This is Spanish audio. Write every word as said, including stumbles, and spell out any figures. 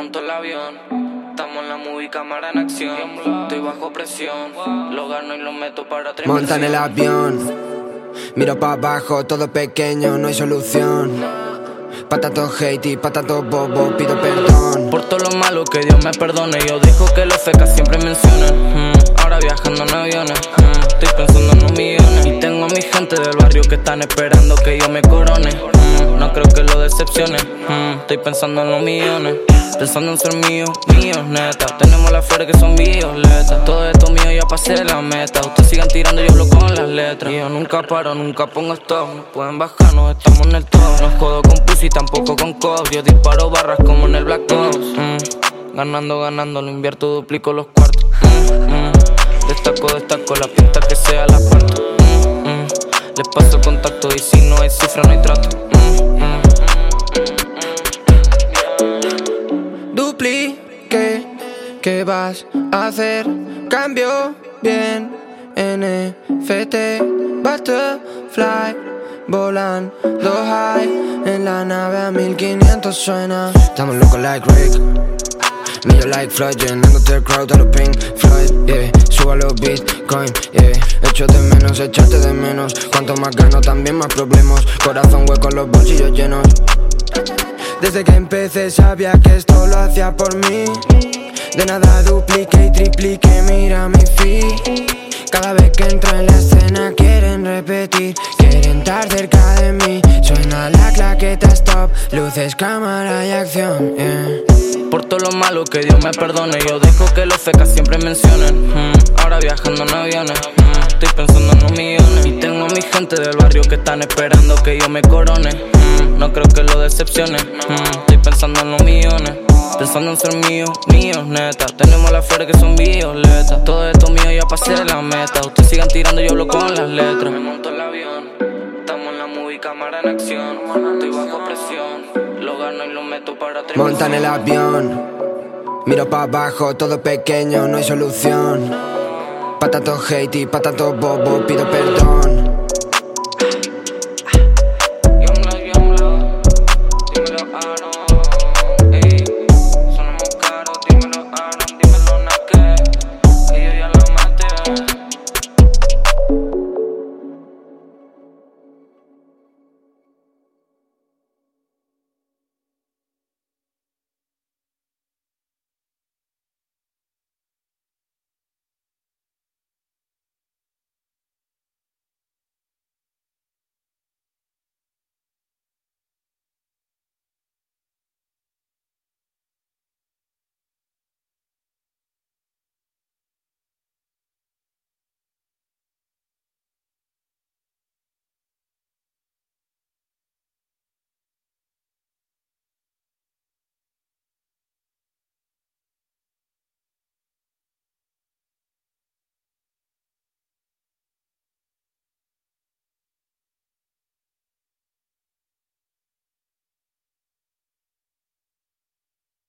monto el avión. Estamos en la movie, cámara en acción. Estoy bajo presión, lo gano y lo meto para tres. Monta en el avión, miro pa' abajo, todo pequeño, no hay solución. Pa' tanto hate y pa' tanto bobo, pido perdón. Por todo lo malo que Dios me perdone, yo dejo que los fecas siempre mencionen. mm, Ahora viajando en aviones, mm, estoy pensando en los millones. Y tengo a mi gente del barrio que están esperando que yo me corone. mm, No creo que lo decepcione, mm, estoy pensando en los millones. Pensando en ser mío, míos, neta. Tenemos la flores que son violetas. Todo esto mío ya pasé la meta. Ustedes sigan tirando, yo hablo con las letras. Y yo nunca paro, nunca pongo stop. No pueden bajarnos, estamos en el top. No jodo con pussy, tampoco con cops. Yo disparo barras como en el Black Ops. mm. Ganando, ganando, lo invierto, duplico los cuartos. mm, mm. Destaco, destaco, la pinta que sea la parto. mm, mm. Les paso el contacto y si no hay cifra no hay trato. mm, mm. Duplique, ¿qué vas a hacer? Cambio bien, N F T, Butterfly, volando high. En la nave a mil quinientos suena. Estamos locos like Rick, millo like Floyd, llenándote el crowd a los Pink Floyd, yeah. Subo a los Bitcoin, yeah. Echo de menos, echarte de menos. Cuanto más gano, también más problemas. Corazón hueco, los bolsillos llenos. Desde que empecé sabía que esto lo hacía por mí. De nada duplique y triplique, mira mi feed. Cada vez que entro en la escena quieren repetir, quieren estar cerca de mí. Suena la claqueta stop, luces, cámara y acción, yeah. Por todo lo malo que Dios me perdone, yo dejo que los fecas siempre mencionen. mm, Ahora viajando en aviones, mm, estoy pensando en los millones. Y tengo a mi gente del barrio que están esperando que yo me corone. mm, No creo que lo decepcione, mm, estoy pensando en los millones. Pensando en ser mío, míos, neta. Tenemos las flores que son violetas. Todo esto mío ya pasé la meta. Ustedes sigan tirando, yo hablo con las letras. Me monto el avión, estamos en la movie, cámara en acción. Estoy bajo presión, lo gano y lo meto para tres. Monta en el avión, miro pa' abajo, todo pequeño, no hay solución. Pa' tanto hate y pa' tanto bobo, pido perdón.